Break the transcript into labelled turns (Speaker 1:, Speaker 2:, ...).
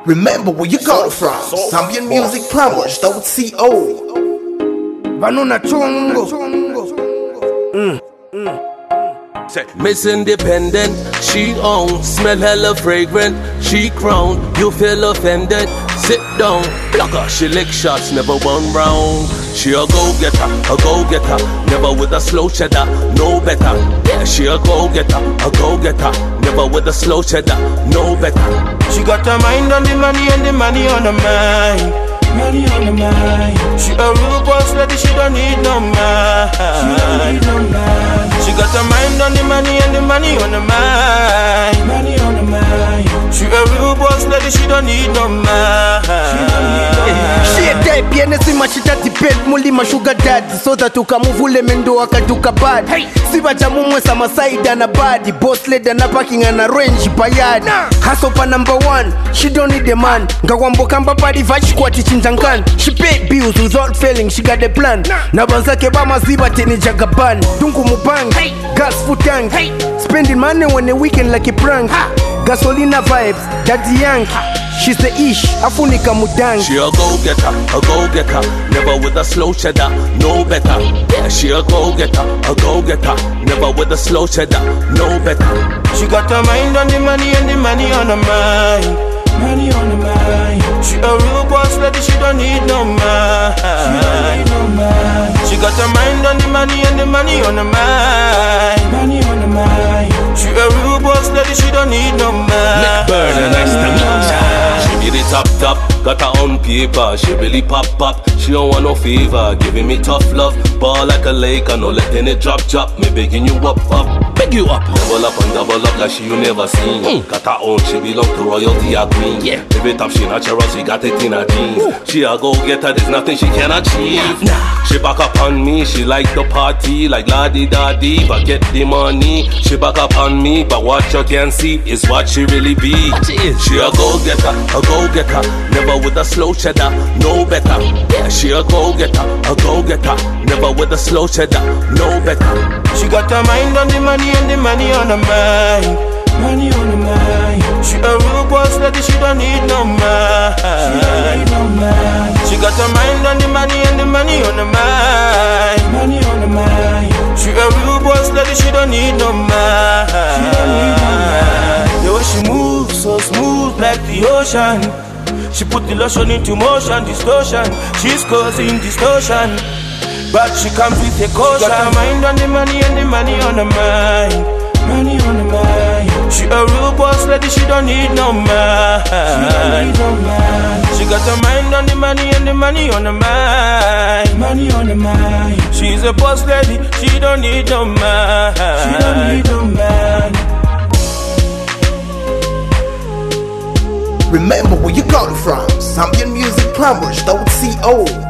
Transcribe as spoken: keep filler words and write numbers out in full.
Speaker 1: Remember where you got it from. Zambian Music Plumbers dot co.
Speaker 2: Vanuna chongo.
Speaker 3: Mm, mm. Miss Independent, she own, smell hella fragrant, she crown, you feel offended, sit down, block her, she lick shots, never one round. She a go-getter, a go-getter, never with a slow cheddar, no better. Yeah, she a go-getter, a go-getter, never with a slow cheddar, no better.
Speaker 4: She got her mind on the money and the money on her mind. Money on her mind. She a real boss lady, she don't need no man. She don't need no man. She got her mind on the money and the money on her mind. Money on her mind. She a real boss lady, she don't need no man. She don't need no man.
Speaker 2: She a type, yeah, nesi machita depend muli ma sugar daddy, so that ukamuvule mendo akaduka bad. Hey, siba jamumwe sama saida na body, boss lady na parking and a range bayad. Hasopa number one, she don't need the man. Ngawambo kamba party vachi kwa tichinjangan. She pay bills without failing, she got the plan. Na banzake ba maziba teni jagaban. Dungu mubang, hey. Gas food tank, hey. Spending money on the weekend like a prank. Ha. Gasolina vibes, daddy yank. She's the ish, afunika mudang.
Speaker 3: She a go-getter, a go-getter, never with a slow cheddar, no better. Yeah, she a go-getter, a go-getter, never with a slow cheddar, no better.
Speaker 4: She got her mind on the money and the money on her mind. Money on her mind. She a real boss lady, she don't need no man. She don't need no man. She got her mind on the money and the money on her mind. Money on her mind. She a real boss lady, she don't need no man.
Speaker 3: Nick Burner, nice to meet ya. She be the top top, got her own paper. She really pop pop, she don't want no favor. Giving me tough love, ball like a lake. I know letting it drop drop, me begging you up up, beg you up. Level up and double up like she you never seen. Mm. Got her own, she belong to royalty, a queen. Yeah, if it up she natural, she got it in her jeans. Ooh. She a go getter, there's nothing she can achieve. Nah. She back up on me, she like the party, like la di da di, but get the money. She back up on me, but what you can see is what she really be. What she is? She a go getter, a go getter, never with a slow cheddar, no better. Yeah, she a go getter, a go getter, never with a slow cheddar, no better.
Speaker 4: She got her mind on the money and the money on her mind. Money on her mind. She a real boss lady, she don't need no man. She don't need no man. She got her mind on the money and the money on her mind. Money on her mind. She a real boss lady, she don't need no man. She don't need no man. The way she moves so smooth like the ocean. She put the lotion into motion, distortion. She's causing distortion, but she comes with a caution. She got her mind on the money and the money on her mind. Money on her mind. She a real boss lady, she don't need no man. She don't need no man. She got her mind on the money and the money on her mind. Money on her mind. She's a boss lady, she don't need no man. She don't need no man.
Speaker 1: Remember where you got it from. Zambian Music Plumbers dot co.